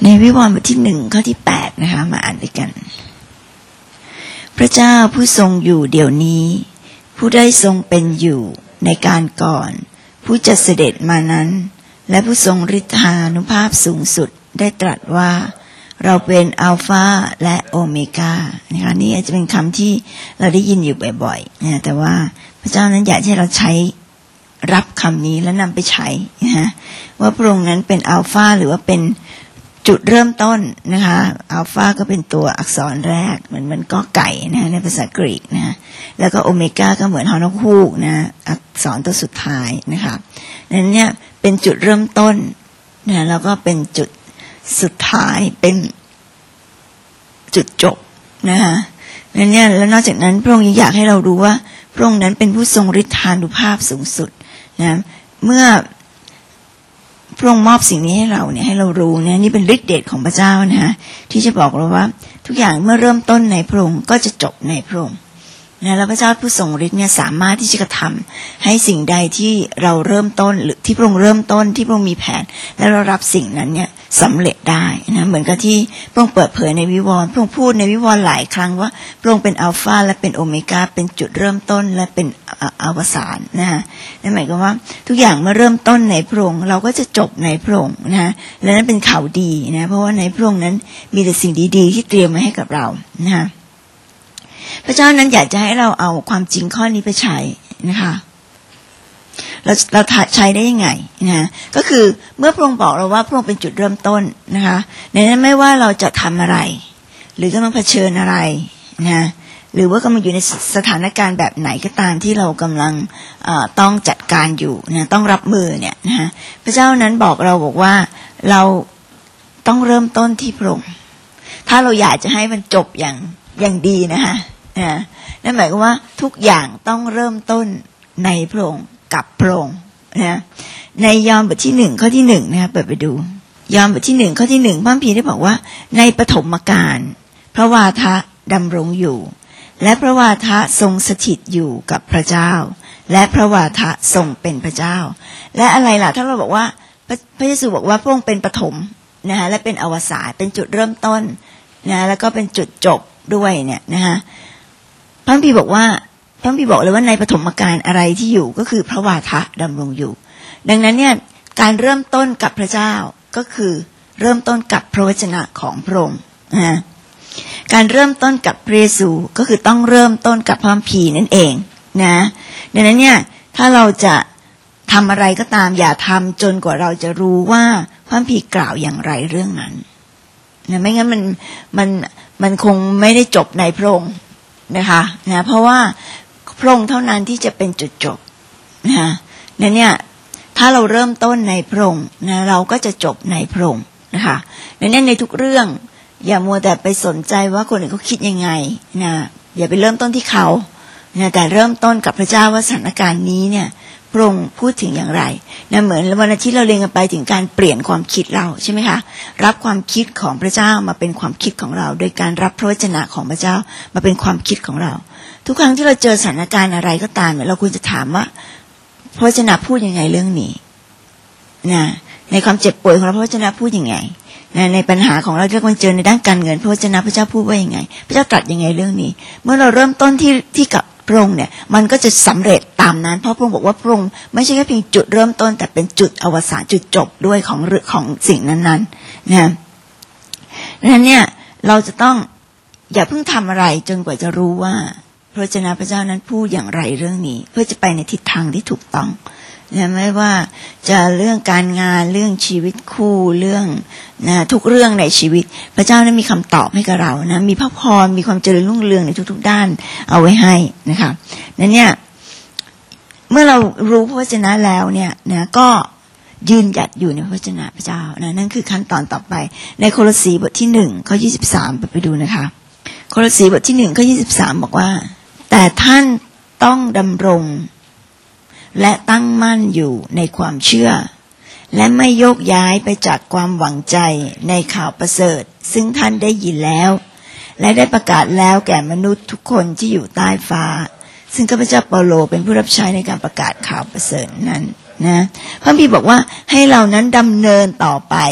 ในวิวรณ์บทที่1ข้อที่8นะคะมาอ่านด้วยกันพระเจ้าผู้ทรงอยู่เดี๋ยวนี้ผู้ได้ทรงเป็นอยู่ในการก่อนผู้จะเสด็จมานั้นและผู้ทรงฤทธานุภาพสูงสุดได้ตรัสว่าเราเป็นอัลฟาและโอเมก้านะคะนี่อาจจะเป็นคำที่เราได้ยินอยู่บ่อยๆนะแต่ว่าพระเจ้านั้นอยากให้เราใช้รับคำนี้แล้วนำไปใช้นะว่าพระองค์นั้นเป็นอัลฟาหรือว่าเป็นจุดเริ่มต้นนะคะอัลฟาก็เป็นตัวอักษรแรกเหมือนกอไก่นะในภาษากรีกนะแล้วก็โอเมก้าก็เหมือนฮอนกฮูกนะอักษรตัวสุดท้ายนะคะนั้นเนี่ยเป็นจุดเริ่มต้นนะแล้วก็เป็นจุดสุดท้ายเป็นจุดจบนะคะนั้นเนี่ยแล้วนอกจากนั้นพระองค์ยังอยากให้เรารู้ว่าพระองค์นั้นเป็นผู้ทรงฤทธานุภาพสูงสุดนะเมื่อพระองค์มอบสิ่งนี้ให้เราเนี่ยให้เรารู้เนี่ยนี่เป็นฤทธิ์เดชของพระเจ้านะที่จะบอกเราว่าทุกอย่างเมื่อเริ่มต้นในพระองค์ก็จะจบในพระองค์นะแล้วพระเจ้าผู้ทรงฤทธิ์เนี่ยสามารถที่จะกระทำให้สิ่งใดที่เราเริ่มต้นหรือที่พระองค์เริ่มต้นที่พระองค์มีแผนและเรารับสิ่งนั้นเนี่ยสำเร็จได้นะเหมือนกับที่พระองค์เปิดเผยในวิวรณ์พระองค์พูดในวิวรณ์หลายครั้งว่าพระองค์เป็นอัลฟาและเป็นโอเมก้าเป็นจุดเริ่มต้นและเป็นอวสานนะฮะนั่นหมายความว่าทุกอย่างเมื่อเริ่มต้นในพระองค์เราก็จะจบในพระองค์นะฮะและนั้นเป็นข่าวดีนะเพราะว่าในพระองค์นั้นมีแต่สิ่งดีๆที่เตรียมไว้ให้กับเรานะฮะพระเจ้านั้นอยากจะให้เราเอาความจริงข้อนี้ไปใช้นะคะเราใช้ได้ยังไงนะก็คือเมื่อพระองค์บอกเราว่าพระองค์เป็นจุดเริ่มต้นนะคะในนั้นไม่ว่าเราจะทำอะไรหรือกำลังเผชิญอะไรนะหรือว่ากำลังอยู่ในสถานการณ์แบบไหนก็ตามที่เรากำลังต้องจัดการอยู่นะต้องรับมือเนี่ยนะพระเจ้านั้นบอกว่าเราต้องเริ่มต้นที่พระองค์ถ้าเราอยากจะให้มันจบอย่างดีนะคะนั่นหมายความว่าทุกอย่างต้องเริ่มต้นในพระองค์กับพระองค์นะในยอห์นบทที่1ข้อที่1นะคะเปิดไปดูยอห์นบทที่1ข้อที่1พระคัมภีร์ได้บอกว่าในปฐมกาลพระวาทะดำรงอยู่และพระวาทะทรงสถิตอยู่กับพระเจ้าและพระวาทะทรงเป็นพระเจ้าและอะไรล่ะถ้าเราบอกว่าพระเยซูบอกว่าพระองค์เป็นปฐมนะคะและเป็นอวสานเป็นจุดเริ่มต้นนะแล้วก็เป็นจุดจบด้วยเนี่ยนะคะพระคัมภีร์บอกเลยว่าในปฐมกาลอะไรที่อยู่ก็คือพระวาทะดำรงอยู่ดังนั้นเนี่ยการเริ่มต้นกับพระเจ้าก็คือเริ่มต้นกับพระวจนะของพระองค์นะการเริ่มต้นกับพระเยซูก็คือต้องเริ่มต้นกับพระคัมภีร์นั่นเองนะดังนั้นเนี่ยถ้าเราจะทำอะไรก็ตามอย่าทำจนกว่าเราจะรู้ว่าพระคัมภีร์กล่าวอย่างไรเรื่องนั้นนะไม่งั้นมันคงไม่ได้จบในพระองค์นะคะนะเพราะว่าพระองค์เท่านั้นที่จะเป็นจุดจบนะนั่นเนี่ยถ้าเราเริ่มต้นในพระองค์นะเราก็จะจบในพระองค์นะคะดังนั้นในทุกเรื่องอย่ามัวแต่ไปสนใจว่าคนอื่นเขาคิดยังไงนะอย่าไปเริ่มต้นที่เขานะแต่เริ่มต้นกับพระเจ้าว่าสถานการณ์นี้เนี่ยพระองค์พูดถึงอย่างไรนะเหมือนวันอาทิตย์เราเรียนกันไปถึงการเปลี่ยนความคิดเราใช่ไหมคะรับความคิดของพระเจ้ามาเป็นความคิดของเราโดยการรับพระวจนะของพระเจ้ามาเป็นความคิดของเราทุกครั้งที่เราเจอสถานการณ์อะไรก็ตามเนี่ยเราควรจะถามว่าพระวจนะพูดยังไงเรื่องนี้นะในความเจ็บป่วยของเราพระวจนะพูดยังไงนะในปัญหาของเราที่เราเจอในด้านการเงินพระวจนะพระเจ้าพูดว่ายังไงพระเจ้าตรัสยังไงเรื่องนี้เมื่อเราเริ่มต้นที่กับพระองค์เนี่ยมันก็จะสำเร็จตามนั้นเพราะพระองค์บอกว่าพระองค์ไม่ใช่แค่เพียงจุดเริ่มต้นแต่เป็นจุดอวสานจุดจบด้วยของสิ่งนั้นๆนะดังนั้นเนี่ยเราจะต้องอย่าเพิ่งทำอะไรจนกว่าจะรู้ว่าพระวจนะพระเจ้านั้นพูดอย่างไรเรื่องนี้เพื่อจะไปในทิศทางที่ถูกต้องนะไม่ว่าจะเรื่องการงานเรื่องชีวิตคู่เรื่องนะทุกเรื่องในชีวิตพระเจ้านั้นมีคำตอบให้กับเรานะมีพระพรมีความเจริญรุ่งเรืองในทุกๆด้านเอาไว้ให้นะคะนั้นเนี่ยเมื่อเรารู้พระวจนะแล้วเนี่ยนะก็ยืนหยัดอยู่ในพระวจนะพระเจ้านะนั่นคือขั้นตอนต่อไปในโคโลสีบทที่1ข้อ23ไปดูนะคะโคโลสีบทที่1ข้อ23บอกว่าแต่ท่านต้องดำรงและตั้งมั่นอยู่ในความเชื่อและไม่โยกย้ายไปจากความหวังใจในข่าวประเสริฐซึ่งท่านได้ยินแล้วและได้ประกาศแล้วแก่มนุษย์ทุกคนที่อยู่ใต้ฟ้าซึ่งข้าพเจ้าเปาโลเป็นผู้รับใช้ในการประกาศข่าวประเสริฐนั้นนะพระคัมภีร์บอกว่าให้เรานั้นดำเนินต่อไป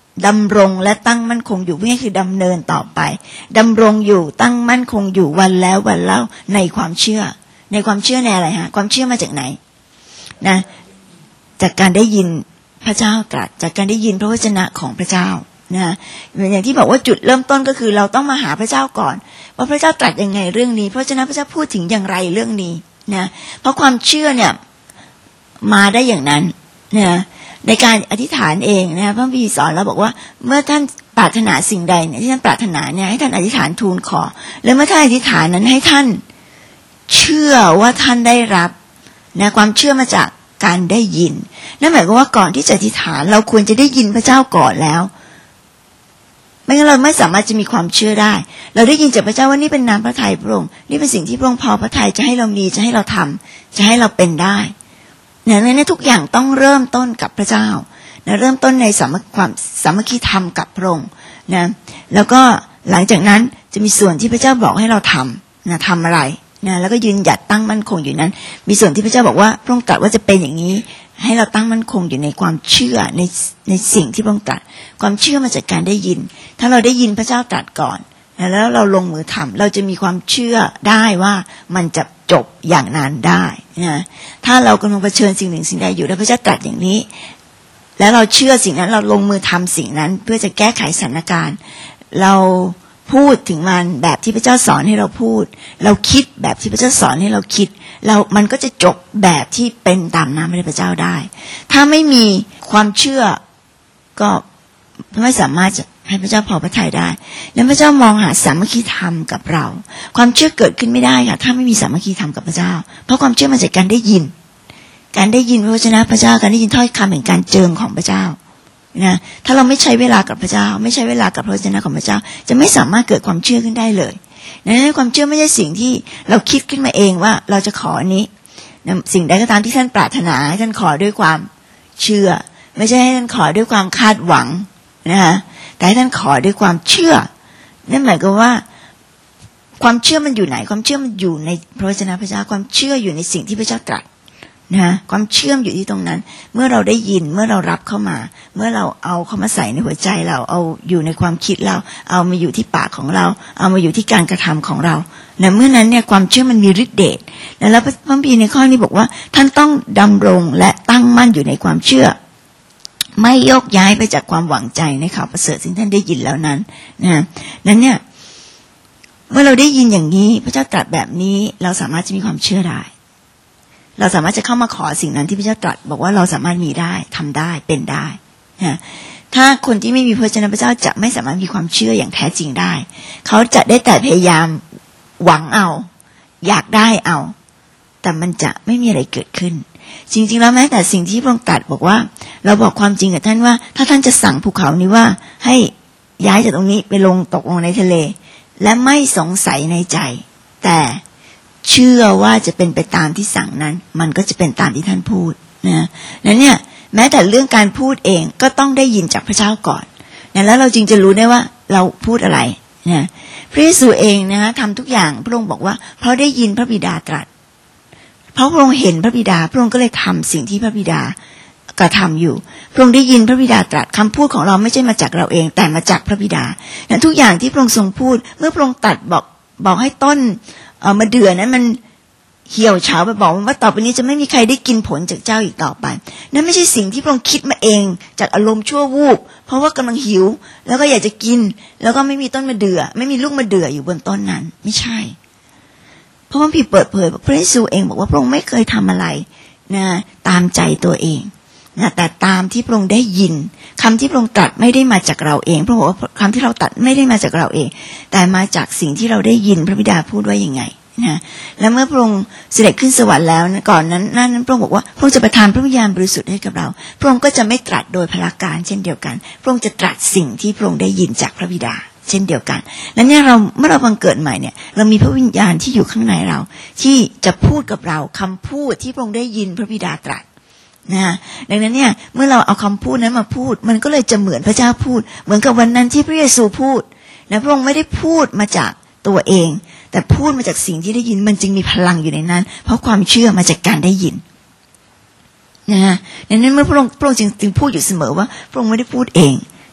ดำรงและตั้งมั่นคงอยู่นี่คือดำเนินต่อไปดำรงอยู่ตั้งมั่นคงอยู่วันแล้ววันเล่าในความเชื่อในความเชื่อในอะไรฮะความเชื่อมาจากไหนนะจากการได้ยินพระเจ้าตรัสจากการได้ยินพระวจนะของพระเจ้านะอย่างที่บอกว่าจุดเริ่มต้นก็คือเราต้องมาหาพระเจ้าก่อนว่าพระเจ้าตรัสยังไงเรื่องนี้เพราะฉะนั้นพระเจ้าพูดถึงอย่างไรเรื่องนี้นะเพราะความเชื่อเนี่ยมาได้อย่างนั้นนะในการอธิษฐานเองนะพระบิดาสอนเราบอกว่าเมื่อท่านปรารถนาสิ่งใดเนี่ยที่ท่านปรารถนาเนี่ยให้ท่านอธิษฐานทูลขอแล้วเมื่อท่านอธิษฐานนั้นให้ท่านเชื่อว่าท่านได้รับนะความเชื่อมาจากการได้ยินนั่นหมายความว่าก่อนที่จะอธิษฐานเราควรจะได้ยินพระเจ้าก่อนแล้วไม่งั้นเราไม่สามารถจะมีความเชื่อได้เราได้ยินจากพระเจ้าว่านี่เป็นน้ำพระทัยพระองค์นี่เป็นสิ่งที่พระองค์พอพระทัยจะให้เรามีจะให้เราทำจะให้เราเป็นได้เนี่ยทุกอย่างต้องเริ่มต้นกับพระเจ้านะเริ่มต้นในความสามัคคีธรรมกับพระองค์นะแล้วก็หลังจากนั้นจะมีส่วนที่พระเจ้าบอกให้เราทำนะทำอะไรนะแล้วก็ยืนหยัดตั้งมั่นคงอยู่นั้นมีส่วนที่พระเจ้าบอกว่าพระองค์ตรัสว่าจะเป็นอย่างนี้ให้เราตั้งมั่นคงอยู่ในความเชื่อในสิ่งที่พระองค์ตรัสความเชื่อมาจากการได้ยินถ้าเราได้ยินพระเจ้าตรัสก่อนแล้วเราลงมือทำเราจะมีความเชื่อได้ว่ามันจะจบอย่างนั้นได้นะถ้าเรากำลังเผชิญสิ่งหนึ่งสิ่งใดอยู่แล้วพระเจ้าตรัสอย่างนี้แล้วเราเชื่อสิ่งนั้นเราลงมือทำสิ่งนั้นเพื่อจะแก้ไขสถานการณ์เราพูดถึงมันแบบที่พระเจ้าสอนให้เราพูดเราคิดแบบที่พระเจ้าสอนให้เราคิดมันก็จะจบแบบที่เป็นตามน้ำพระเจ้าได้ถ้าไม่มีความเชื่อก็ไม่สามารถจะให้พระเจ้าพอพระทัยได้แล้วพระเจ้ามองหาสามัคคีธรรมกับเราความเชื่อเกิดขึ้นไม่ได้ค่ะถ้าไม่มีสามัคคีธรรมกับพระเจ้าเพราะความเชื่อมาจากการได้ยินพระวจนะพระเจ้าการได้ยินถ้อยคำแห่งการเจิมของพระเจ้านะถ้าเราไม่ใช้เวลากับพระเจ้าไม่ใช้เวลากับพระวจนะของพระเจ้าจะไม่สามารถเกิดความเชื่อขึ้นได้เลยนั้นความเชื่อไม่ใช่สิ่งที่เราคิดขึ้นมาเองว่าเราจะขออันนี้สิ่งใดก็ตามที่ท่านปรารถนาให้ท่านขอด้วยความเชื่อไม่ใช่ให้ท่านขอด้วยความคาดหวังนะคะแต่ให้ท่านขอด้วยความเชื่อนั่นหมายความว่าความเชื่อมันอยู่ไหนความเชื่อมันอยู่ในพระวจนะพระเจ้าความเชื่ออยู่ในสิ่งที่พระเจ้าตรัสนะความเชื่อมอยู่ที่ตรงนั้นเมื่อเราได้ยินเมื่อเรารับเข้ามาเมื่อเราเอาเข้ามาใส่ในหัวใจเราเอาอยู่ในความคิดเราเอามาอยู่ที่ปากของเราเอามาอยู่ที่การกระทำของเราเมื่อนั้นเนี่ยความเชื่อมันมีฤทธิ์เดชแล้วพระคัมภีร์ในข้อนี้บอกว่าท่านต้องดำรงและตั้งมั่นอยู่ในความเชื่อไม่โยกย้ายไปจากความหวังใจในข่าวประเสริฐซึ่งท่านได้ยินแล้วนั้นนั้นเนี่ยเมื่อเราได้ยินอย่างนี้พระเจ้าตรัสแบบนี้เราสามารถจะมีความเชื่อได้เราสามารถจะเข้ามาขอสิ่งนั้นที่พระเจ้าตรัสบอกว่าเราสามารถมีได้ทำได้เป็นได้ถ้าคนที่ไม่มีพระวจนะพระเจ้าจะไม่สามารถมีความเชื่ออย่างแท้จริงได้เขาจะได้แต่พยายามหวังเอาอยากได้เอาแต่มันจะไม่มีอะไรเกิดขึ้นจริงๆแล้วแม้แต่สิ่งที่พระองค์ตรัสบอกว่าเราบอกความจริงกับท่านว่าถ้าท่านจะสั่งภูเขานี้ว่าให้ย้ายจากตรงนี้ไปตกลงในทะเลและไม่สงสัยในใจแต่เชื่อว่าจะเป็นไปตามที่สั่งนั้นมันก็จะเป็นตามที่ท่านพูดนะนั้นเนี่ยแม้แต่เรื่องการพูดเองก็ต้องได้ยินจากพระเจ้าก่อนนะแล้วเราจึงจะรู้ได้ว่าเราพูดอะไรนะพระเยซูเองนะทำทุกอย่างพระองค์บอกว่าเพราะได้ยินพระบิดาตรัสเพราะพระองค์เห็นพระบิดาพระองค์ก็เลยทำสิ่งที่พระบิดากระทำอยู่พระองค์ได้ยินพระบิดาตรัสคำพูดของเราไม่ใช่มาจากเราเองแต่มาจากพระบิดานะทุกอย่างที่พระองค์ทรงพูดเมื่อพระองค์ตรัสบอกให้ต้นมะเดื่อนั้นมันเหี่ยวเฉาไปบอกว่าต่อไปนี้จะไม่มีใครได้กินผลจากเจ้าอีกต่อไปนั่นไม่ใช่สิ่งที่พระองค์คิดมาเองจากอารมณ์ชั่ววูบเพราะว่ากำลังหิวแล้วก็อยากจะกินแล้วก็ไม่มีต้นมะเดื่อไม่มีลูกมะเดื่ออยู่บนต้นนั้นไม่ใช่เพราะว่าพี่เปิดเผยพระเยซูเองบอกว่าพระองค์ไม่เคยทำอะไรนะตามใจตัวเองนะแต่ตามที่พระองค์ได้ยินคำที่พระองค์ตรัสไม่ได้มาจากเราเองพระองค์บอกว่าคำที่เราตรัสไม่ได้มาจากเราเองแต่มาจากสิ่งที่เราได้ยินพระบิดาพูดไว้ยังไงนะแล้วเมื่อพระองค์เสด็จขึ้นสวรรค์แล้วก่อนนั้นพระองค์บอกว่าพระองค์จะประทานพระวิญญาณบริสุทธิ์ให้กับเราพระองค์ก็จะไม่ตรัสโดยพลาการเช่นเดียวกันพระองค์จะตรัสสิ่งที่พระองค์ได้ยินจากพระบิดาเช่นเดียวกันและเนี่ยเมื่อเราบังเกิดใหม่เนี่ยเรามีพระวิญญาณที่อยู่ข้างในเราที่จะพูดกับเราคำพูดที่พระองค์ได้ยินพระบิดาตรัสนะดังนั้นเนี่ยเมื่อเราเอาคำพูดนั้นมาพูดมันก็เลยจะเหมือนพระเจ้าพูดเหมือนกับวันนั้นที่พระเยซูพูดและพระองค์ไม่ได้พูดมาจากตัวเองแต่พูดมาจากสิ่งที่ได้ยินมันจึงมีพลังอยู่ในนั้นเพราะความเชื่อมาจากการได้ยินนะดังนั้นเมื่อพระองค์จึงพูดอยู่เสมอว่าพระองค์ไม่ได้พูดเอง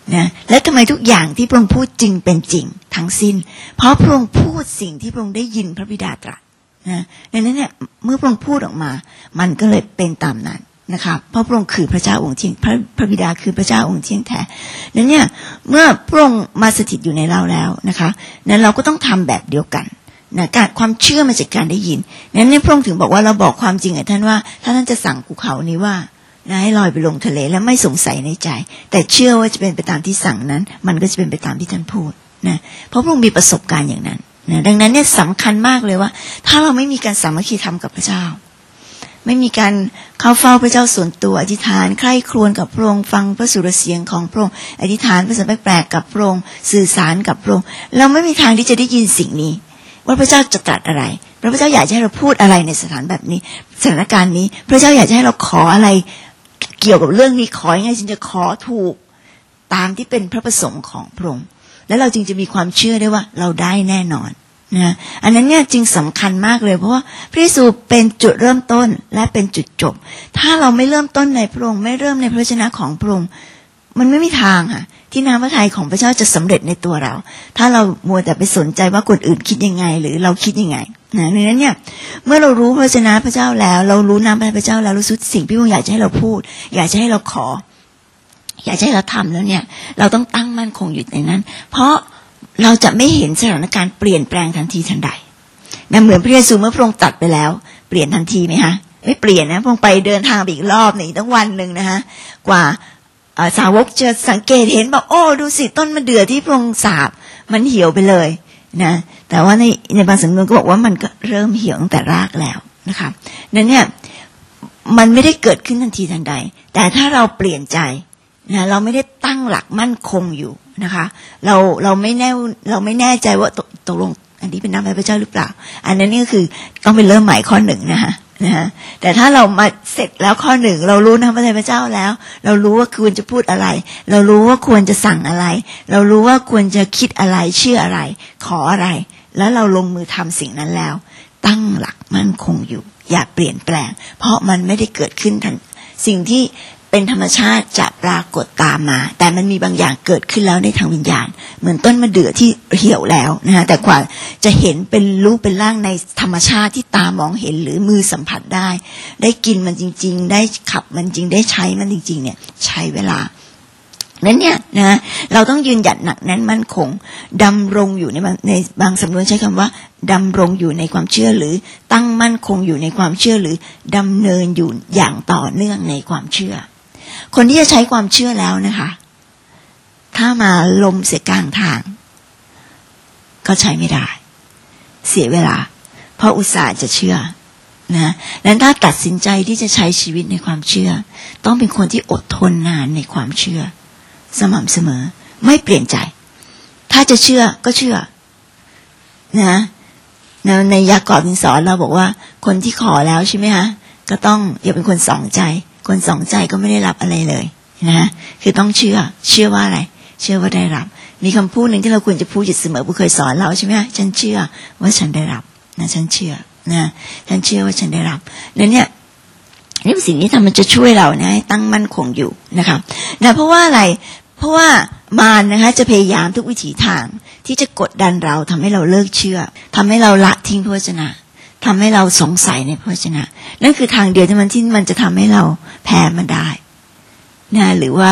นะและทำไมทุกอย่างที่พระองค์พูดจริงเป็นจริงทั้งสิ้นเพราะพระองค์พูดสิ่งที่พระองค์ได้ยินพระบิดาตรัสนะดังนั้นเนี่ยเมื่อพระองค์พูดออกมามันก็เลยเป็นตามนั้นนะคะเพราะพระองค์คือพระเจ้าองค์เที่ยงพระบิดาคือพระเจ้าองค์เที่ยงแท้นั้นเนี่ยเมื่อพระองค์มาสถิตอยู่ในเราแล้วนะคะนั้นเราก็ต้องทำแบบเดียวกันนะการความเชื่อมาจากการได้ยินนั้นเนี่ยพระองค์ถึงบอกว่าเราบอกความจริงกับท่านว่าถ้าท่านจะสั่งภูเขานี้ว่าให้ลอยไปลงทะเลแล้วไม่สงสัยในใจแต่เชื่อว่าจะเป็นไปตามที่สั่งนั้นมันก็จะเป็นไปตามที่ท่านพูดนะเพราะพระองค์มีประสบการณ์อย่างนั้นนะดังนั้นเนี่ยสำคัญมากเลยว่าถ้าเราไม่มีการสามัคคีธรรมกับพระเจ้าไม่มีการเข้าเฝ้าพระเจ้าส่วนตัวอธิษฐานใคร่ครวญกับพระองค์ฟังพระสุรเสียงของพระองค์อธิษฐานภาษาแปลกๆกับพระองค์สื่อสารกับพระองค์เราไม่มีทางที่จะได้ยินสิ่งนี้ว่าพระเจ้าจะตรัสอะไรพระเจ้าอยากให้เราพูดอะไรในสถานการณ์นี้พระเจ้าอยากให้เราขออะไรเกี่ยวกับเรื่องนี้ขอยังไงจึงจะขอถูกตามที่เป็นพระประสงค์ของพระองค์แล้วเราจึงจะมีความเชื่อได้ว่าเราได้แน่นอนนะอันนั้นเนี่ยจึงสำคัญมากเลยเพราะว่าพระเยซูเป็นจุดเริ่มต้นและเป็นจุดจบถ้าเราไม่เริ่มต้นในพระองค์ไม่เริ่มในพระวจนะของพระองค์มันไม่มีทางค่ะที่น้ำพระทัยของพระเจ้าจะสำเร็จในตัวเราถ้าเรามัวแต่ไปสนใจว่าคนอื่นคิดยังไงหรือเราคิดยังไงนะดังนั้นเนี่ยเมื่อเรารู้พระวจนะพระเจ้าแล้วเรารู้น้ำพระทัยพระเจ้าแล้วรู้สิ่งที่พระองค์อยากจะให้เราพูดอยากจะให้เราขออยากจะให้เราทำแล้วเนี่ยเราต้องตั้งมั่นคงอยู่ในนั้นเพราะเราจะไม่เห็นสถานการณ์เปลี่ยนแปลงทันทีทันใดนะเหมือนพระเยซูเมื่อพระองค์ตัดไปแล้วเปลี่ยนทันทีไหมคะไม่เปลี่ยนนะพระองค์ไปเดินทางไปอีกรอบหนึ่งตั้งวันหนึ่งนะคะกว่าสาวกจะสังเกตเห็นบอกโอ้ดูสิต้นมะเดื่อที่พระองค์สาบมันเหี่ยวไปเลยนะแต่ว่าในบางสำนวนก็บอกว่ามันก็เริ่มเหี่ยวตั้งแต่รากแล้วนะคะนั้นเนี่ยมันไม่ได้เกิดขึ้นทันทีทันใดแต่ถ้าเราเปลี่ยนใจนะเราไม่ได้ตั้งหลักมั่นคงอยู่นะคะเราไม่แน่ใจว่าตกลงอันนี้เป็นน้ำพระเจ้าหรือเปล่าอันนั้นนี่ก็คือต้องไปเริ่มใหม่ข้อหนึ่งนะคะแต่ถ้าเรามาเสร็จแล้วข้อหนึ่งเรารู้น้ำพระเจ้าแล้วเรารู้ว่าควรจะพูดอะไรเรารู้ว่าควรจะสั่งอะไรเรารู้ว่าควรจะคิดอะไรเชื่ออะไรขออะไรแล้วเราลงมือทำสิ่งนั้นแล้วตั้งหลักมั่นคงอยู่อย่าเปลี่ยนแปลงเพราะมันไม่ได้เกิดขึ้นทันสิ่งที่เป็นธรรมชาติจะปรากฏตามมาแต่มันมีบางอย่างเกิดขึ้นแล้วในทางวิญญาณเหมือนต้นมะเดื่อที่เหี่ยวแล้วนะคะแต่กว่าจะเห็นเป็นรูปเป็นร่างในธรรมชาติที่ตามองเห็นหรือมือสัมผัสได้กินมันจริงๆได้ขับมันจริงได้ใช้มันจริงๆเนี่ยใช้เวลานั้นเนี่ยนะเราต้องยืนหยัดหนักแน่นมั่นคงดำรงอยู่ในบางสำนวนใช้คำว่าดำรงอยู่ในความเชื่อหรือตั้งมั่นคงอยู่ในความเชื่อหรือดำเนินอยู่อย่างต่อเนื่องในความเชื่อคนที่จะใช้ความเชื่อแล้วนะคะถ้ามาลมเสียกลางทางก็ใช้ไม่ได้เสียเวลาเพราะอุตส่าห์จะเชื่อนะนั้นถ้าตัดสินใจที่จะใช้ชีวิตในความเชื่อต้องเป็นคนที่อดทนนานในความเชื่อสม่ำเสมอไม่เปลี่ยนใจถ้าจะเชื่อก็เชื่อนะในยากอบสอนเราบอกว่าคนที่ขอแล้วใช่ไหมคะก็ต้องอย่าเป็นคนสองใจคนสองใจก็ไม่ได้รับอะไรเลยนะคือต้องเชื่อว่าอะไรเชื่อว่าได้รับมีคำพูดหนึ่งที่เราควรจะพูดอยู่เสมอผู้เคยสอนเราใช่ไหมฉันเชื่อว่าฉันได้รับนะฉันเชื่อนะฉันเชื่อว่าฉันได้รับแล้วเนี่ยนี่เป็นสิ่งที่มันจะช่วยเรานะให้ตั้งมั่นคงอยู่นะคะนะเพราะว่าอะไรเพราะว่ามารนะคะจะพยายามทุกวิถีทางที่จะกดดันเราทำให้เราเลิกเชื่อทำให้เราละทิ้งพระวจนะทำให้เราสงสัยในพระวจนะนั่นคือทางเดียวที่มันจะทำให้เราแพ้มันได้นะหรือว่า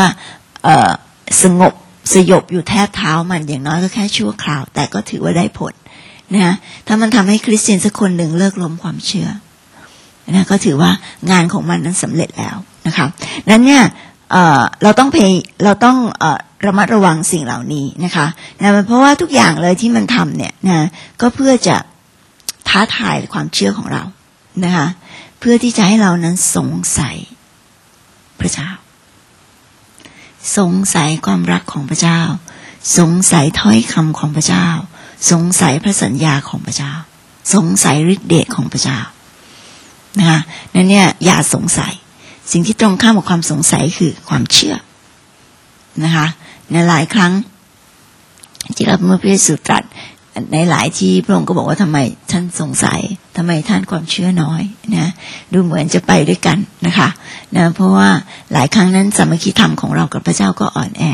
สยบอยู่แทบเท้ามันอย่างน้อยก็แค่ชั่วคราวแต่ก็ถือว่าได้ผลนะถ้ามันทำให้คริสเตียนสักคนหนึ่งเลิกล้มความเชื่อนะก็ถือว่างานของมันนั้นสำเร็จแล้วนะคะนั้นเนี่ยเราต้องระมัดระวังสิ่งเหล่านี้นะคะนะเพราะว่าทุกอย่างเลยที่มันทำเนี่ยนะก็เพื่อจะท้าทายความเชื่อของเรานะคะเพื่อที่จะให้เรานั้นสงสัยพระเจ้าสงสัยความรักของพระเจ้าสงสัยถ้อยคำของพระเจ้าสงสัยพระสัญญาของพระเจ้าสงสัยฤทธิ์เดชของพระเจ้านะคะนั่นเนี่ยอย่าสงสัยสิ่งที่ตรงข้ามกับความสงสัยคือความเชื่อนะคะในหลายครั้งที่เราเมื่อพระเยซูตรัสในหลายที่พระองค์ก็บอกว่าทำไมท่านสงสัยทำไมท่านความเชื่อน้อยนะดูเหมือนจะไปด้วยกันนะคะนะเพราะว่าหลายครั้งนั้นสามัคคีธรรมของเรากับพระเจ้าก็อ่อนแอ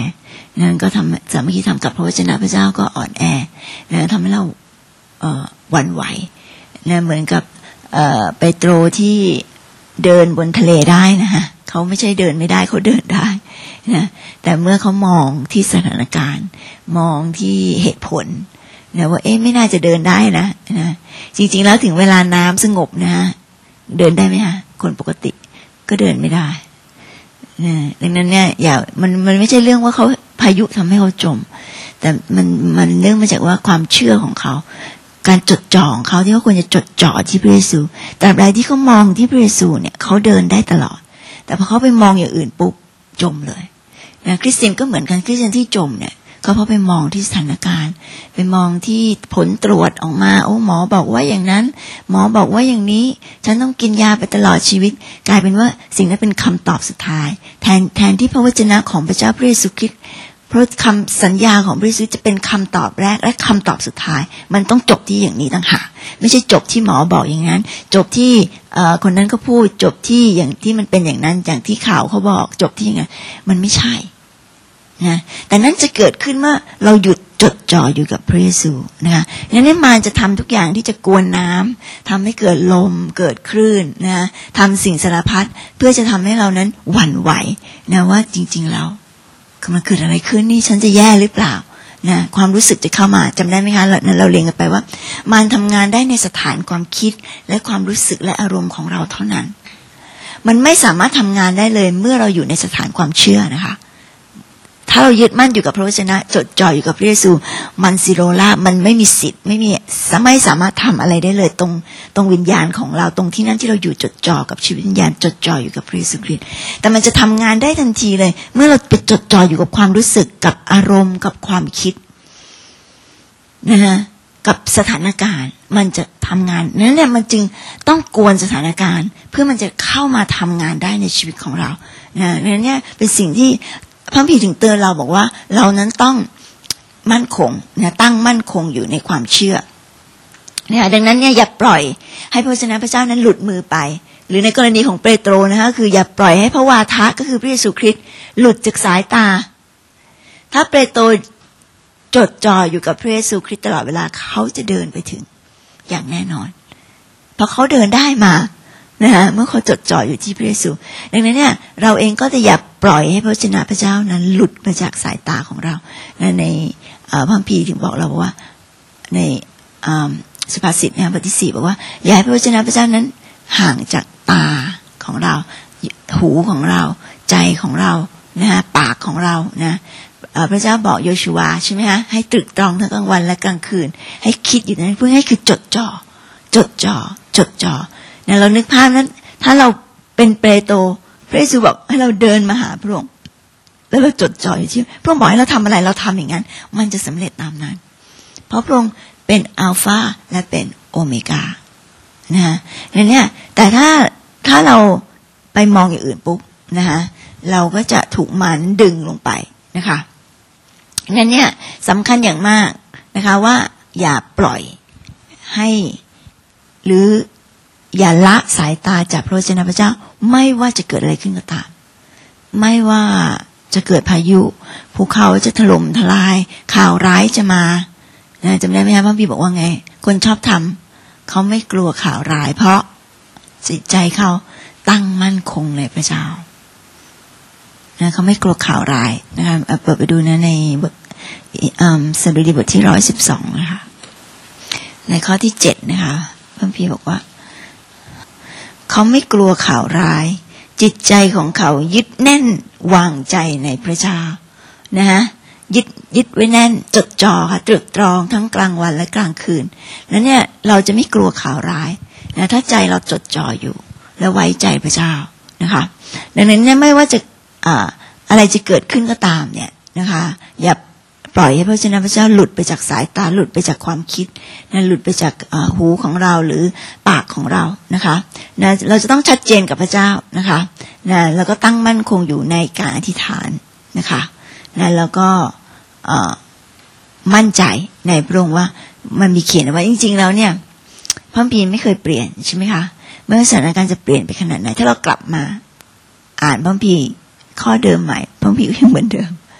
นั่นก็ทำสามัคคีธรรมกับพระวจนะพระเจ้าก็อ่อนแอนะทำให้เราหวั่นไหวนะเหมือนกับเปโตรที่เดินบนทะเลได้นะฮะเขาไม่ใช่เดินไม่ได้เขาเดินได้นะแต่เมื่อเขามองที่สถานการณ์มองที่เหตุผลนะว่าไม่น่าจะเดินได้นะจริงๆแล้วถึงเวลาน้ำสงบนะเดินได้ไหมฮะคนปกติก็เดินไม่ได้ดังนั้นเนี่ยมันไม่ใช่เรื่องว่าเขาพายุทำให้เขาจมแต่มันเรื่องมาจากว่าความเชื่อของเขาการจดจ่อของเขาที่เขาควรจะจดจ่อที่พระเยซูแต่อะไรที่เขามองที่พระเยซูเนี่ยเขาเดินได้ตลอดแต่พอเขาไปมองอย่างอื่นปุ๊บจมเลยนะคริสเตียนก็เหมือนกันคริสเตียนที่จมเนี่ยก็เพราะไปมองที่สถานการณ์ไปมองที่ผลตรวจออกมาหมอบอกว่าอย่างนั้นหมอบอกว่าอย่างนี้ฉันต้องกินยาไปตลอดชีวิตกลายเป็นว่าสิ่งนั้นเป็นคำตอบสุดท้ายแทนที่พระวจนะของพระเจ้าพระเยซูคริสต์เพราะคำสัญญาของพระเยซูจะเป็นคำตอบแรกและคำตอบสุดท้ายมันต้องจบที่อย่างนี้ต่างหากไม่ใช่จบที่หมอบอกอย่างนั้นจบที่คนนั้นก็พูดจบที่อย่างที่มันเป็นอย่างนั้นอย่างที่ข่าวเขาบอกจบที่อย่างนั้นมันไม่ใช่นะแต่นั้นจะเกิดขึ้นเมื่อเราหยุดจดจ่ออยู่กับพระเยซูนะคะงั้นมารจะทำทุกอย่างที่จะกวนน้ำทำให้เกิดลมเกิดคลื่นนะทำสิ่งสารพัดเพื่อจะทำให้เรานั้นหวั่นไหวนะว่าจริงๆแล้วมันเกิดอะไรขึ้นนี่ฉันจะแย่หรือเปล่านะความรู้สึกจะเข้ามาจำได้ไหมคะเราเรียนกันไปว่ามารทำงานได้ในสถานความคิดและความรู้สึกและอารมณ์ของเราเท่านั้นมันไม่สามารถทำงานได้เลยเมื่อเราอยู่ในสถานความเชื่อนะคะถ้าเรายึดมั่นอยู่กับพระวจนะจดจ่ออยู่กับพระเยซูมันซิโรล่ามันไม่มีสิทธิ์ไม่สามารถทำอะไรได้เลยตรงวิญญาณของเราตรงที่นั่นที่เราอยู่จดจ่อกับชีวิตวิญญาณจดจ่ออยู่กับพระเยซูคริสต์แต่มันจะทำงานได้ทันทีเลยเมื่อเราไปจดจ่ออยู่กับความรู้สึกกับอารมณ์กับความคิดนะฮะกับสถานการณ์มันจะทำงานนั่นแหละมันจึงต้องกวนสถานการณ์เพื่อมันจะเข้ามาทำงานได้ในชีวิตของเรานะนั่นเนี่ยเป็นสิ่งที่พระคัมภีร์ถึงเตือนเราบอกว่าเรานั้นต้องมั่นคงนะตั้งมั่นคงอยู่ในความเชื่อเนี่ยดังนั้นเนี่ยอย่าปล่อยให้พระวจนะพระเจ้านั้นหลุดมือไปหรือในกรณีของเปโตรนะคะคืออย่าปล่อยให้พระวาทะก็คือพระเยซูคริสต์หลุดจากสายตาถ้าเปโตรจดจ่ออยู่กับพระเยซูคริสต์ตลอดเวลาเขาจะเดินไปถึงอย่างแน่นอนเพราะเขาเดินได้มานะคะเมื่อเขาจดจ่ออยู่ที่พระเยซูดังนั้นเนี่ยเราเองก็จะอย่าปล่อยให้พระวจนะพระเจ้านั้นหลุดมาจากสายตาของเราในพระคัมภีร์ถึงบอกเราว่าในสุภาษิตนะบทที่4บอกว่าอย่าให้พระวจนะพระเจ้านั้นห่างจากตาของเราหูของเราใจของเรานะปากของเรานะพระเจ้าบอกโยชูวาใช่ไหมคะให้ตรึกตรองทั้งกลางวันและกลางคืนให้คิดอยู่นั้นเพื่อให้คือจดจ่อเนี่ยเรานึกภาพนั้นถ้าเราเป็นเปโตรพระเยซูบอกให้เราเดินมาหาพระองค์แล้วเราจดจ่ออยู่ที่พระองค์บอกให้เราทำอะไรเราทำอย่างนั้นมันจะสำเร็จตามนั้นเพราะพระองค์เป็นอัลฟาและเป็นโอเมก้านะฮะเนี่ยแต่ถ้าเราไปมองอย่างอื่นปุ๊บนะคะเราก็จะถูกมันดึงลงไปนะคะงั้นเนี่ยสำคัญอย่างมากนะคะว่าอย่าปล่อยให้หรืออย่าละสายตาจากพระวจนะพระเจ้าไม่ว่าจะเกิดอะไรขึ้นก็ตามไม่ว่าจะเกิดพายุภูเขาจะถล่มทลายข่าวร้ายจะมานะจำได้ไหมคะพระบิดาบอกว่าไงคนชอบทำเขาไม่กลัวข่าวร้ายเพราะจิตใจเขาตั้งมั่นคงในพระเจ้านะเขาไม่กลัวข่าวร้ายนะคะเปิดไปดูนะในบทสดุดีบทที่112นะคะในข้อที่7นะคะพระบิดาบอกว่าเขาไม่กลัวข่าวร้ายจิตใจของเขายึดแน่นวางใจในพระเจ้านะฮะยึดไว้แน่นจดจ่อค่ะตรึกตรองทั้งกลางวันและกลางคืนแล้วเนี่ยเราจะไม่กลัวข่าวร้ายนะถ้าใจเราจดจ่ออยู่และไว้ใจพระเจ้านะคะดังนั้นเนี่ยไม่ว่าจะอะไรจะเกิดขึ้นก็ตามเนี่ยนะคะอย่าปล่อยให้พระวจนะพระเจ้าหลุดไปจากสายตาหลุดไปจากความคิดนะหลุดไปจากหูของเราหรือปากของเรานะคะนะเราจะต้องชัดเจนกับพระเจ้านะคะนะแล้วก็ตั้งมั่นคงอยู่ในการอธิษฐานนะคะนะแล้วก็มั่นใจในพระองค์ว่ามันมีเขียนไว้จริงๆแล้วเนี่ยพระคัมภีร์ไม่เคยเปลี่ยนใช่ไหมคะไม่ว่าสถานการณ์จะเปลี่ยนไปขนาดไหนถ้าเรากลับมาอ่านพระคัมภีร์ข้อเดิมใหม่พระคัมภีร์ก็ยังเหมือนเดิม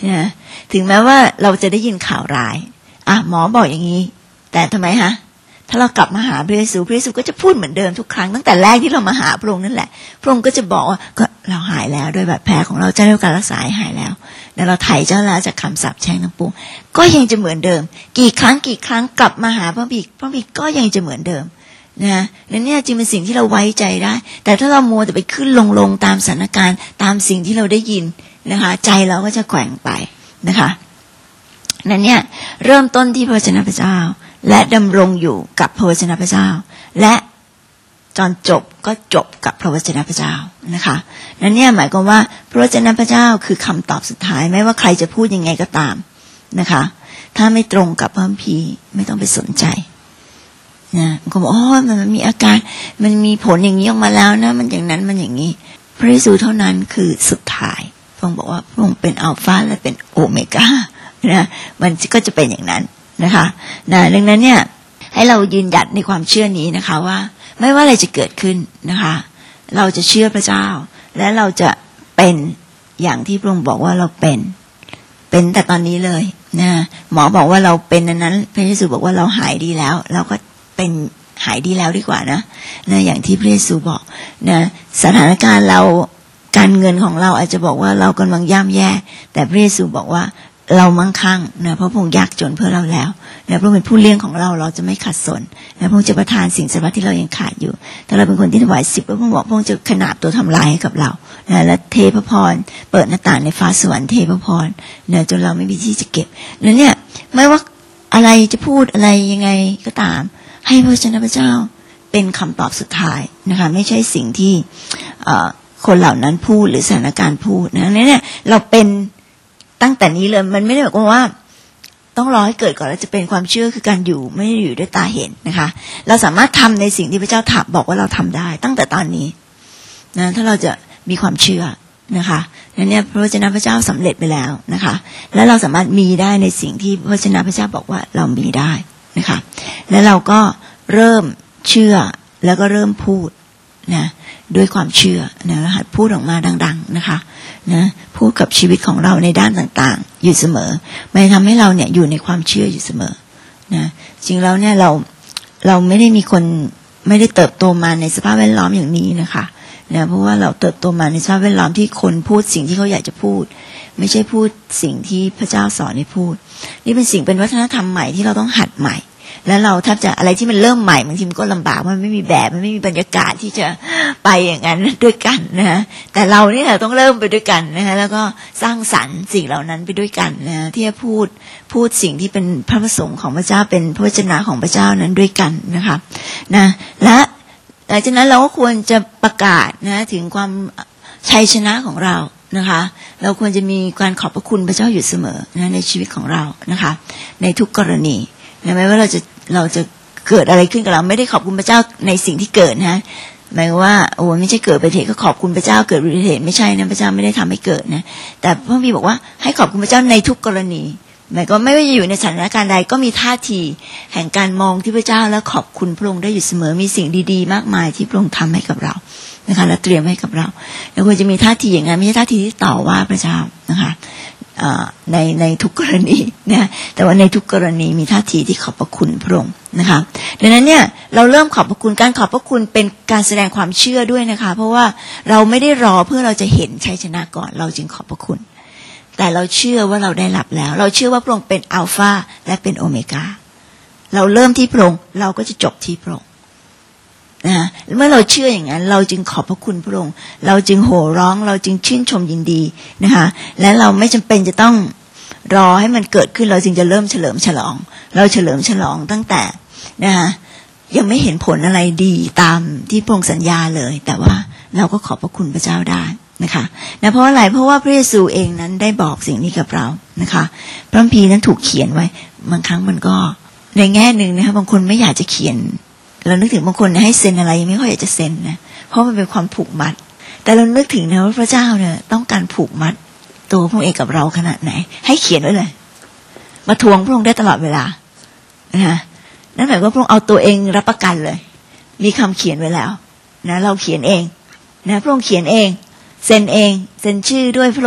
นะถึงแม้ว่าเราจะได้ยินข่าวร้ายหมอบอกอย่างนี้แต่ทำไมฮะถ้าเรากลับมาหาพระเยซูพระเยซูก็จะพูดเหมือนเดิมทุกครั้งตั้งแต่แรกที่เรามาหาพระองค์นั่นแหละพระองค์ก็จะบอกว่าก็เราหายแล้วโดยบาดแผลของเราจะได้รับการรักษาหายแล้วแต่เราไถ่เจ้าแล้วจากคำสาปแช่งทั้งปวงก็ยังจะเหมือนเดิมกี่ครั้งกลับมาหาพระบิดก็ยังจะเหมือนเดิมนะนั่นเนี่ยจึงเป็นสิ่งที่เราไว้ใจได้แต่ถ้าเรามัวแต่ไปขึ้นลงตามสถานการณ์ตามสิ่งที่เราได้ยินนะคะใจเราก็จะแกว่งไปนะคะนั่นเนี่ยเริ่มต้นที่พระวจนะพระเจ้าและดำรงอยู่กับพระวจนะพระเจ้าและจนจบก็จบกับพระวจนะพระเจ้านะคะนั่นเนี่ยหมายความว่าพระวจนะพระเจ้าคือคำตอบสุดท้ายไม่ว่าใครจะพูดยังไงก็ตามนะคะถ้าไม่ตรงกับพระคัมภีร์ไม่ต้องไปสนใจนะก็บอกมันมีอาการมันมีผลอย่างนี้ออกมาแล้วนะมันอย่างนั้นมันอย่างนี้พระเยซูเท่านั้นคือสุดท้ายพระองค์บอกว่าพระองค์เป็นอัลฟาและเป็นโอเมก้านะมันก็จะเป็นอย่างนั้นนะคะดังนั้นเนี่ยให้เรายืนหยัดในความเชื่อนี้นะคะว่าไม่ว่าอะไรจะเกิดขึ้นนะคะเราจะเชื่อพระเจ้าและเราจะเป็นอย่างที่พระองค์บอกว่าเราเป็นแต่ตอนนี้เลยนะหมอบอกว่าเราเป็นนั้นพระเยซูบอกว่าเราหายดีแล้วเราก็เป็นหายดีแล้วดีกว่านะอย่างที่พระเยซูบอกนะสถานการณ์เราการเงินของเราอาจจะบอกว่าเรากำลังย่ำแย่แต่พระเยซูบอกว่าเรามั่งคั่งนะเพราะพระองค์ยากจนเพื่อเราแล้วนะพระองค์เป็นผู้เลี้ยงของเราเราจะไม่ขัดสนนะพระองค์จะประทานสิ่งสมบัติที่เรายังขาดอยู่ถ้าเราเป็นคนที่ถวาย10พระองค์บอกพระองค์จะขนาบตัวทำลายให้กับเรานะและเทพระพรเปิดหน้าต่างในฟ้าสวรรค์เทพระพรนะจนเราไม่มีที่จะเก็บแล้วเนี่ยไม่ว่าอะไรจะพูดอะไรยังไงก็ตามให้พระวจนะพระเจ้าเป็นคำตอบสุดท้ายนะคะไม่ใช่สิ่งที่คนเหล่านั้นพูดหรือสถานการณ์พูดนะเนี่ยเราเป็นตั้งแต่นี้เลยมันไม่ได้หมายความว่าต้องรอให้เกิดก่อนแล้วจะเป็นความเชื่อคือการอยู่ไม่ได้อยู่ด้วยตาเห็นนะคะเราสามารถทำในสิ่งที่พระเจ้าถามบอกว่าเราทำได้ตั้งแต่ตอนนี้นะถ้าเราจะมีความเชื่อนะคะนั่นเนี่ยพระวจนะพระเจ้าสำเร็จไปแล้วนะคะและเราสามารถมีได้ในสิ่งที่พระวจนะพระเจ้าบอกว่าเรามีได้นะคะแล้วเราก็เริ่มเชื่อแล้วก็เริ่มพูดนะด้วยความเชื่อนะหัดพูดออกมาดังๆนะคะนะพูดกับชีวิตของเราในด้านต่างๆอยู่เสมอมันทำให้เราเนี่ยอยู่ในความเชื่ออยู่เสมอนะจริงแล้วเนี่ยเราไม่ได้มีคนไม่ได้เติบโตมาในสภาพแวดล้อมอย่างนี้นะคะนะเพราะว่าเราเติบโตมาในสภาพแวดล้อมที่คนพูดสิ่งที่เขาอยากจะพูดไม่ใช่พูดสิ่งที่พระเจ้าสอนให้พูดนี่เป็นสิ่งเป็นวัฒนธรรมใหม่ที่เราต้องหัดใหม่แล้วเราแทบจะอะไรที่มันเริ่มใหม่บางทีมันก็ลำบากมันไม่มีแบบมันไม่มีบรรยากาศที่จะไปอย่างนั้นด้วยกันนะแต่เราเนี่ยต้องเริ่มไปด้วยกันนะคะแล้วก็สร้างสรรค์สิ่งเหล่านั้นไปด้วยกันนะที่จะพูดสิ่งที่เป็นพระประสงค์ของพระเจ้าเป็นพระวจนะของพระเจ้านั้นด้วยกันนะคะนะและหลังจากนั้นเราก็ควรจะประกาศนะถึงความชัยชนะของเรานะคะเราควรจะมีการขอบพระคุณพระเจ้าอยู่เสมอนะในชีวิตของเรานะคะในทุกกรณีนะไม่ว่าเราจะเกิดอะไรขึ้นกับเราไม่ได้ขอบคุณพระเจ้าในสิ่งที่เกิดนะหมายว่าโอ้ไม่ใช่เกิดอุบัติเหตุก็ขอบคุณพระเจ้าเกิดอุบัติเหตุไม่ใช่นะพระเจ้าไม่ได้ทำให้เกิดนะแต่พระบิดาบอกว่าให้ขอบคุณพระเจ้าในทุกกรณีหมายก็ไม่ว่าจะอยู่ในสถานการณ์ใดก็มีท่าทีแห่งการมองที่พระเจ้าแล้วขอบคุณพระองค์ได้อยู่เสมอมีสิ่งดีๆมากมายที่พระองค์ทำให้กับเรานะคะและเตรียมให้กับเราเราควรจะมีท่าทีอย่างนั้นไม่ใช่ท่าทีที่ต่อว่าพระเจ้านะคะในทุกกรณีนะแต่ว่าในทุกกรณีมีท่าทีที่ขอบพระคุณพระองค์นะคะดังนั้นเนี่ยเราเริ่มขอบพระคุณการขอบพระคุณเป็นการแสดงความเชื่อด้วยนะคะเพราะว่าเราไม่ได้รอเพื่อเราจะเห็นชัยชนะก่อนเราจึงขอบพระคุณแต่เราเชื่อว่าเราได้รับแล้วเราเชื่อว่าพระองค์เป็นอัลฟาและเป็นโอเมก้าเราเริ่มที่พระองค์เราก็จะจบที่พระองค์นะเมื่อเราเชื่ออย่างนั้นเราจึงขอบพระคุณพระองค์เราจึงโห่ร้องเราจึงชื่นชมยินดีนะคะและเราไม่จำเป็นจะต้องรอให้มันเกิดขึ้นเราจึงจะเริ่มเฉลิมฉลองเราเฉลิมฉลองตั้งแต่นะคะยังไม่เห็นผลอะไรดีตามที่พระองค์สัญญาเลยแต่ว่าเราก็ขอบพระคุณพระเจ้าได้นะคะนะเพราะอะไรเพราะว่าพระเยซูเองนั้นได้บอกสิ่งนี้กับเรานะคะพระคัมภีร์นั้นถูกเขียนไว้บางครั้งมันก็ในแง่นึงนะคะบางคนไม่อยากจะเขียนเรานึกถึงบางคนให้เซ็นอะไรยังไม่ค่อยอยากจะเซ็นนะเพราะมันเป็นความผูกมัดแต่เรานึกถึงนะว่าพระเจ้าเนี่ยต้องการผูกมัดตัวพระองค์เองกับเราขนาดไหนให้เขียนไว้เลยมาทวงพระองค์ได้ตลอดเวลานะนั่นหมายว่าพระองค์เอาตัวเองรับประกันเลยมีคำเขียนไว้แล้วนะเราเขียนเองนะพระองค์เขียนเองเซ็นเองเซ็นชื่อด้วยพระโลหิต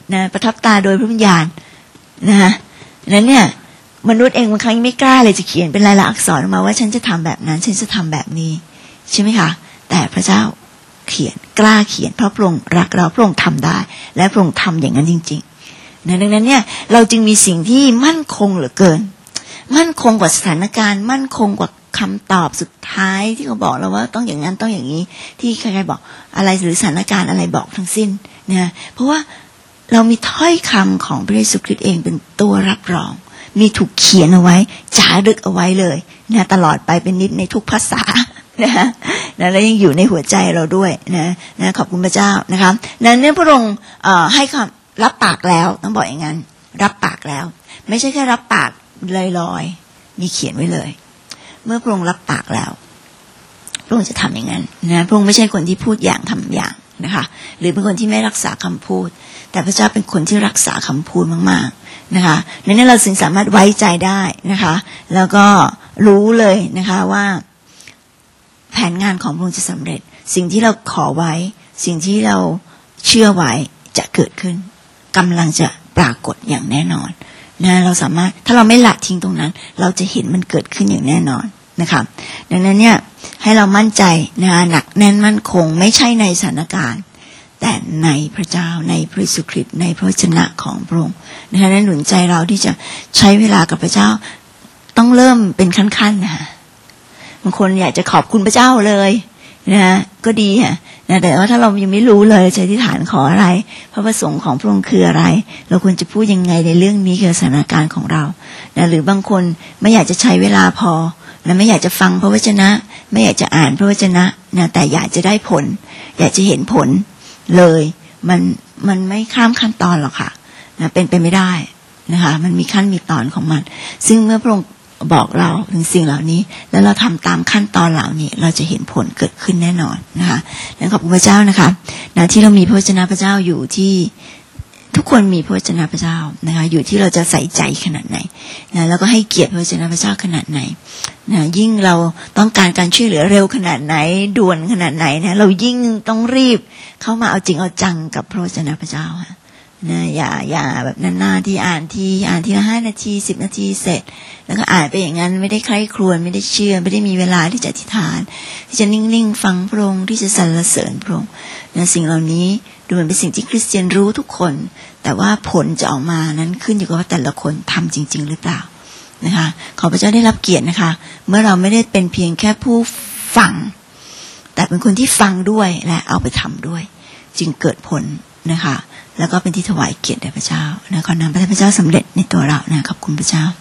นะประทับตาโดยพระวิญญาณนะนั้นเนี่ยมนุษย์เองบางครั้งไม่กล้าเลยจะเขียนเป็นลายลักษณ์อักษรออกมาว่าฉันจะทำแบบนั้นฉันจะทำแบบนี้ใช่ไหมคะแต่พระเจ้าเขียนกล้าเขียนเพราะพระองค์รักเราพระองค์ทำได้และพระองค์ทำอย่างนั้นจริงๆดังนั้นเนี่ยเราจึงมีสิ่งที่มั่นคงเหลือเกินมั่นคงกว่าสถานการณ์มั่นคงกว่าคำตอบสุดท้ายที่เขาบอกเราว่าต้องอย่างนั้นต้องอย่างนี้ที่ใครๆบอกอะไรหรือสถานการณ์อะไรบอกทั้งสิ้นนะเพราะว่าเรามีถ้อยคำของพระเยซูคริสต์เองเป็นตัวรับรองมีถูกเขียนเอาไว้จารึกเอาไว้เลยนะตลอดไปเป็นนิดในทุกภาษานะแล้วยังอยู่ในหัวใจเราด้วยนะขอบคุณพระเจ้านะคะนั้นพระองค์ให้คำรับปากแล้วต้องบอกอย่างนั้นรับปากแล้วไม่ใช่แค่รับปากลอยๆมีเขียนไว้เลยเมื่อพระองค์รับปากแล้วพระองค์จะทำอย่างนั้นนะพระองค์ไม่ใช่คนที่พูดอย่างทำอย่างนะคะหรือเป็นคนที่ไม่รักษาคำพูดแต่พระเจ้าเป็นคนที่รักษาคำพูดมากๆนะคะดังนั้นเราจึงสามารถไว้ใจได้นะคะแล้วก็รู้เลยนะคะว่าแผนงานของพระองค์จะสำเร็จสิ่งที่เราขอไว้สิ่งที่เราเชื่อไว้จะเกิดขึ้นกำลังจะปรากฏอย่างแน่นอนนะเราสามารถถ้าเราไม่ละทิ้งตรงนั้นเราจะเห็นมันเกิดขึ้นอย่างแน่นอนนะคะดังนั้นเนี่ยให้เรามั่นใจนะหนักแน่นมั่นคงไม่ใช่ในสถานการณ์แต่ในพระเจ้าในพระเยซูคริสต์ในพระวจนะของพระองค์นะคะนั้นหนุนใจเราที่จะใช้เวลากับพระเจ้าต้องเริ่มเป็นขั้นๆนะคะบางคนอยากจะขอบคุณพระเจ้าเลยนะก็ดีค่ะนะแต่ว่าถ้าเรายังไม่รู้เลยจะอธิษฐานขออะไรพระประสงค์ของพระองค์คืออะไรเราควรจะพูดยังไงในเรื่องนี้กับสถานการณ์ของเรานะหรือบางคนไม่อยากจะใช้เวลาพอนะไม่อยากจะฟังพระวจนะไม่อยากจะอ่านพระวจนะนะแต่อยากจะได้ผลอยากจะเห็นผลเลยมันไม่ข้ามขั้นตอนหรอกค่ะนะเป็นไปไม่ได้นะคะมันมีขั้นมีตอนของมันซึ่งเมื่อพระองค์บอกเราถึงสิ่งเหล่านี้แล้วเราทำตามขั้นตอนเหล่านี้เราจะเห็นผลเกิดขึ้นแน่นอนนะคะและขอบคุณพระเจ้านะคะนะที่เรามีพระวจนะพระเจ้าอยู่ที่ทุกคนมีพระวจนะพระเจ้านะคะอยู่ที่เราจะใส่ใจขนาดไหนนะแล้วก็ให้เกียรติพระวจนะพระเจ้าขนาดไหนนะยิ่งเราต้องการการช่วยเหลือเร็วขนาดไหนด่วนขนาดไหนนะเรายิ่งต้องรีบเข้ามาเอาจริงเอาจังกับพระวจนะพระเจ้านะอย่าแบบนานๆที่อ่านทีละ5 นาที10 นาทีเสร็จแล้วก็อ่านไปอย่างนั้นไม่ได้ใคร่ครวญไม่ได้เชื่อไม่ได้มีเวลาที่จะอธิษฐานที่จะนิ่งๆฟังพระองค์ที่จะสรรเสริญพระองค์นะสิ่งเหล่านี้ดูเหมือนเป็นสิ่งที่คริสเตียนรู้ทุกคนแต่ว่าผลจะออกมานั้นขึ้นอยู่กับว่าแต่ละคนทำจริงๆหรือเปล่านะคะขอพระเจ้าได้รับเกียรตินะคะเมื่อเราไม่ได้เป็นเพียงแค่ผู้ฟังแต่เป็นคนที่ฟังด้วยและเอาไปทำด้วยจึงเกิดผลนะคะแล้วก็เป็นที่ถวายเกียรติแด่พระเจ้านะขอนำพระเจ้าสำเร็จในตัวเรานะขอบคุณพระเจ้า